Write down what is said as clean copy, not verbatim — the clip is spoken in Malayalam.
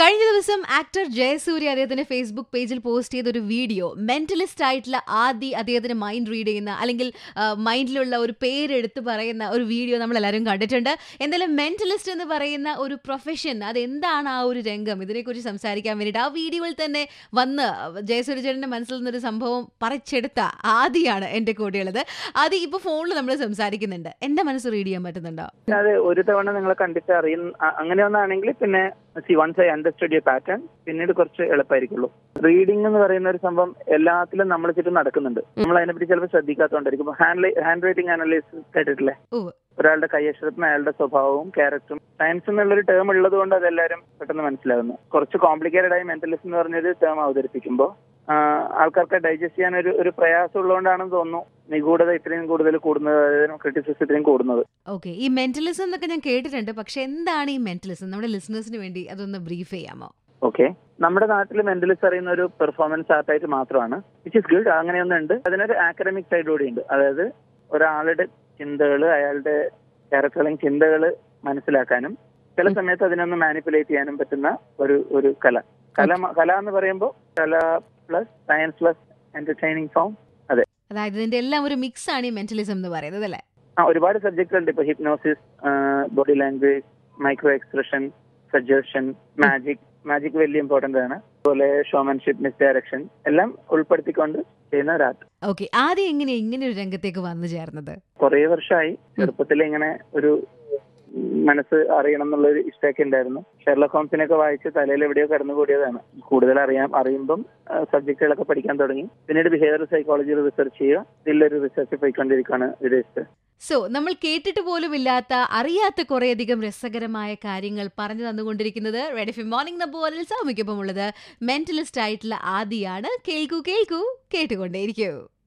കഴിഞ്ഞ ദിവസം ആക്ടർ ജയസൂര്യ അദ്ദേഹത്തിന്റെ ഫേസ്ബുക്ക് പേജിൽ പോസ്റ്റ് ചെയ്ത ഒരു വീഡിയോ, മെന്റലിസ്റ്റ് ആയിട്ടുള്ള ആദി അദ്ദേഹത്തിന് മൈൻഡ് റീഡ് ചെയ്യുന്ന അല്ലെങ്കിൽ മൈൻഡിലുള്ള ഒരു പേരെടുത്ത് പറയുന്ന ഒരു വീഡിയോ നമ്മൾ എല്ലാവരും കണ്ടിട്ടുണ്ട്. എന്തായാലും മെന്റലിസ്റ്റ് എന്ന് പറയുന്ന ഒരു പ്രൊഫഷൻ, അതെന്താണ് ആ ഒരു രംഗം, ഇതിനെക്കുറിച്ച് സംസാരിക്കാൻ വേണ്ടിയിട്ട് ആ വീഡിയോയിൽ തന്നെ വന്ന് ജയസൂര്യ ചേട്ടന്റെ മനസ്സിൽ നിന്നൊരു സംഭവം പറിച്ചെടുത്ത ആദിയാണ് എന്റെ കൂടെയുള്ളത്. ആദി ഇപ്പോൾ ഫോണിൽ നമ്മൾ സംസാരിക്കുന്നുണ്ട്, എന്റെ മനസ്സ് റീഡ് ചെയ്യാൻ പറ്റുന്നുണ്ടോ? അതെ, ഒരു തവണ നിങ്ങളെ കണ്ടിട്ട് അറിയുന്ന അങ്ങനെ ഒന്നാണെങ്കിൽ പിന്നെ once I understood your pattern പിന്നീട് കുറച്ച് എളുപ്പമായിരിക്കുള്ളൂ. റീഡിംഗ് എന്ന് പറയുന്ന ഒരു സംഭവം എല്ലാത്തിലും നമ്മളെ ചുറ്റും നടക്കുന്നുണ്ട്. നമ്മൾ അതിനെപ്പറ്റി ചിലപ്പോൾ ശ്രദ്ധിക്കാത്തതുകൊണ്ടായിരിക്കും. ഹാൻഡ് റൈറ്റിംഗ് അനലൈസിസ് കേട്ടിട്ടില്ലേ? ഒരാളുടെ കൈയക്ഷരത്തിന് അയാളുടെ സ്വഭാവവും ക്യാരക്ടറും സയൻസ് എന്നുള്ളൊരു ടേം ഉള്ളത് കൊണ്ട് അതെല്ലാവരും പെട്ടെന്ന് മനസ്സിലാകുന്നു. കുറച്ച് കോംപ്ലിക്കേറ്റഡ് ആയി മെന്റലിസ്റ്റ് എന്ന് പറഞ്ഞൊരു ടേം അവതരിപ്പിക്കുമ്പോൾ ആൾക്കാർക്ക് ഡൈജസ്റ്റ് ചെയ്യാൻ ഒരു പ്രയാസം ഉള്ളതുകൊണ്ടാണെന്ന് തോന്നുന്നു നിഗൂഢത ഇത്രയും കൂടുതൽ കൂടുന്നത്, ക്രിറ്റിസിസം ഇത്രയും കൂടുന്നത്. ഓക്കെ, ഈ മെന്റലിസം എന്നൊക്കെ ഞാൻ കേട്ടിട്ടുണ്ട്, പക്ഷെ എന്താണ് ഈ മെന്റലിസം? നമ്മുടെ ലിസണേഴ്സിന് വേണ്ടി അതൊന്ന് ബ്രീഫ് ചെയ്യാമോ? ഓക്കെ, നമ്മുടെ നാട്ടിൽ മെന്റലിസ്റ്റ് അറിയുന്ന ഒരു പെർഫോമൻസ് ആർട്ടായിട്ട് മാത്രമാണ്, വിച്ച് ഇസ് ഗുഡ്. അങ്ങനെയൊന്നുണ്ട്. അതിനൊരു ആക്കഡമിക് സൈഡ് കൂടിയുണ്ട്. അതായത് ഒരാളുടെ ചിന്തകൾ, അയാളുടെ ക്യാരക്ടറിങ് ചിന്തകൾ മനസ്സിലാക്കാനും ചില സമയത്ത് അതിനൊന്ന് മാനിപ്പുലേറ്റ് ചെയ്യാനും പറ്റുന്ന ഒരു കല എന്ന് പറയുമ്പോൾ കല plus science plus entertaining form. അതെ, അതായത് ഇതിന്റെ എല്ലാം ഒരു മിക്സ് ആണ് ഈ മെന്റലിസം എന്ന് പറയുന്നത് അല്ലേ? ഒരുപാട് സബ്ജക്റ്റുകൾ ഉണ്ട്. ഇപ്പൊ hypnosis, body language, micro expression, suggestion, magic വലിയ ഇമ്പോർട്ടന്റ് ആണ്. അതുപോലെ ഷോമാൻഷിപ്പ്, മിസ് ഡയറക്ഷൻ എല്ലാം ഉൾപ്പെടുത്തിക്കൊണ്ട് ചെയ്യുന്ന ഒരു ആർട്ട്. ഓക്കെ, ആദ്യം ഇങ്ങനെ ഒരു രംഗത്തേക്ക് വന്നു ചേർന്നത്? കുറെ വർഷമായി. ചെറുപ്പത്തിൽ ഇങ്ങനെ ഒരു മനസ്സ് അറിയണം എന്നുള്ളൊരു ഇഷ്ടമൊക്കെ ഉണ്ടായിരുന്നു. ഷെർലക് ഹോംസിനൊക്കെ വായിച്ച് തലയിൽ എവിടെയോ കടന്നുകൂടിയതാണ്. കൂടുതൽ അറിയുമ്പം സബ്ജക്റ്റുകളൊക്കെ പഠിക്കാൻ തുടങ്ങി. പിന്നീട് ബിഹേവിയറൽ സൈക്കോളജിയിൽ റിസർച്ച് ചെയ്യുക. ഇതിലൊരു റിസർച്ച് പോയിക്കൊണ്ടിരിക്കുകയാണ് വിദേശത്ത്. സോ നമ്മൾ കേട്ടിട്ട് പോലും ഇല്ലാത്ത, അറിയാത്ത കുറേയധികം രസകരമായ കാര്യങ്ങൾ പറഞ്ഞു തന്നുകൊണ്ടിരിക്കുന്നത് റെഡ് എഫ്എം മോർണിംഗ് നമ്പറിൽ സൗമ്യക്കൊപ്പം ഉള്ളത് മെന്റലിസ്റ്റ് ആയിട്ടുള്ള ആദിയാണ്. കേൾക്കൂ കേട്ടുകൊണ്ടേയിരിക്കൂ.